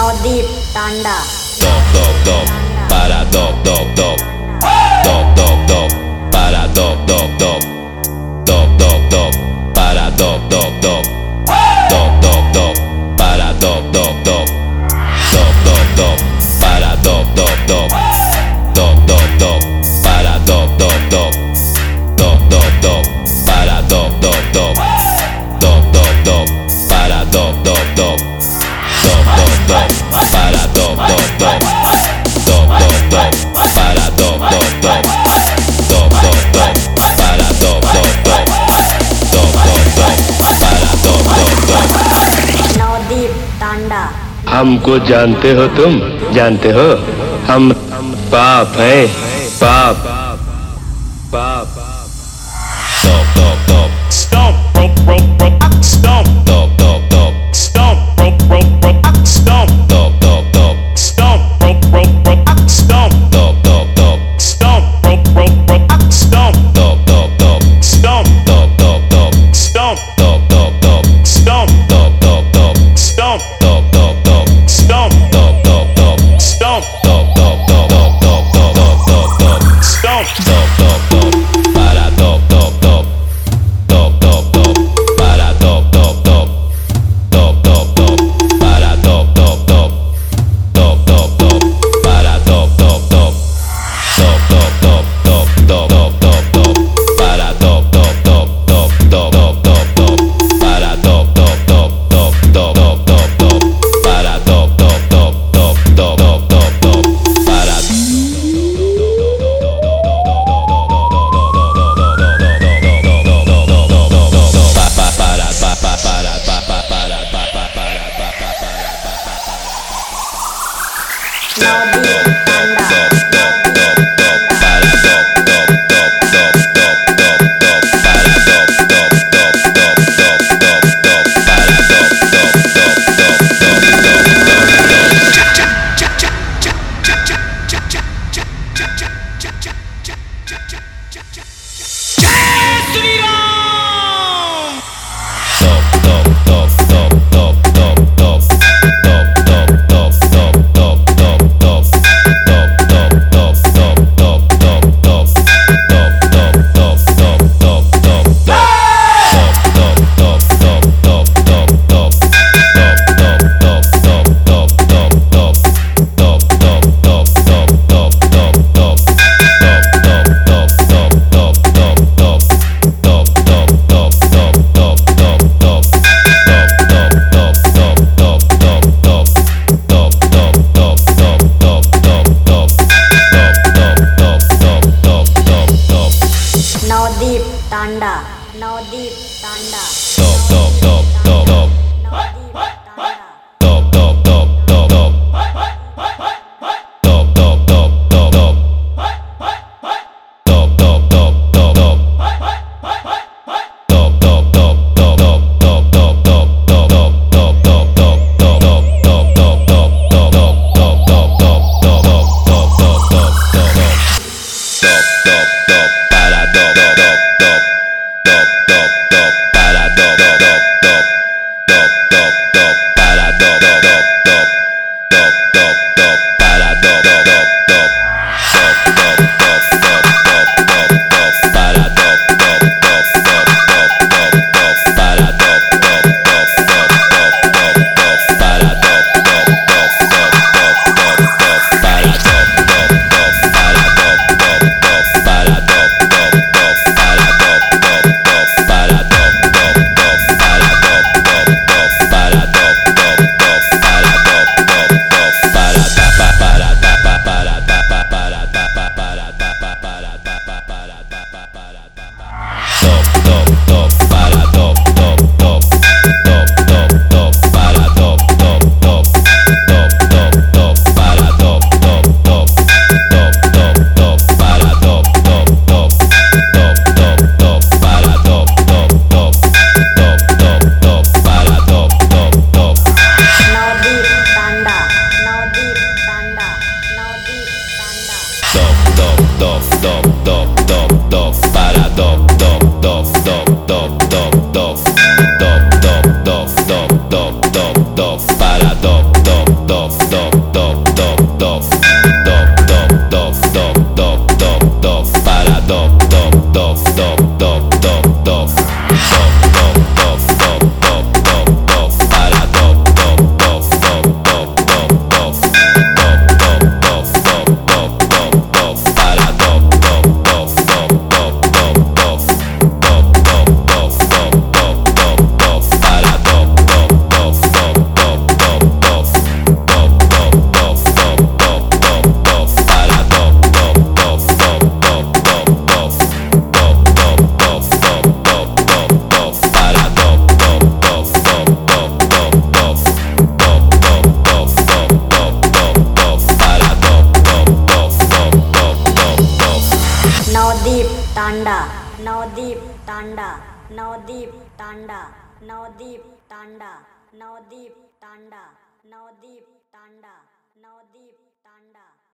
Navdeep Tanda. Dop dop dop, para dop dop dop, dop dop dop, para dop dop dop, dop dop dop, para dop dop dop, dop dop dop, para dop dop dop, dop dop dop, para dop dop dop, dop dop dop, para dop dop dop, dop dop dop, para dop dop dop, dop dop dop, para dop dop dop, dop dop dop, para dop dop dop, dop dop dop, para dop dop dop, dop dop dop, para dop dop dop, dop dop dop, para dop dop dop. Navdeep Tanda. हमको जानते हो तुम जानते हो हम पाप हैं पाप पाप Dop dop dop, Stomp, rope, rope, rope, stomp, dop dop dop, stomp, rope, rope, rope, stomp, dop dop dop, stomp, rope, rope, rope, stomp, dop dop dop, stomp, rope, rope, rope, stomp, dop dop dop, stomp, dop dop dop, stomp, dop dop dop, stomp, dop dop dop, stomp, dop dop dop, stomp, dop dop dop, stomp, dop dop dop, dop dop dop, dop dop, stomp, dop dop dop, para dop dop dop, dop dop dop, para dop dop dop, dop dop dop, para dop dop dop, dop dop dop, para dop dop dop, dop dop dop, dop dop dop, dop dop, para dop dop dop, dop dop dop, dop dop, para dop dop dop, dop dop dop, dop dop, para dop dop dop, dop dop dop, dop dop, para Navdeep Tanda. Navdeep Tanda. Navdeep Tanda. Navdeep Tanda. Dop নদীপ Tanda নদীপ Tanda নদীপ Tanda নদীপ Tanda নদীপ Tanda নদীপ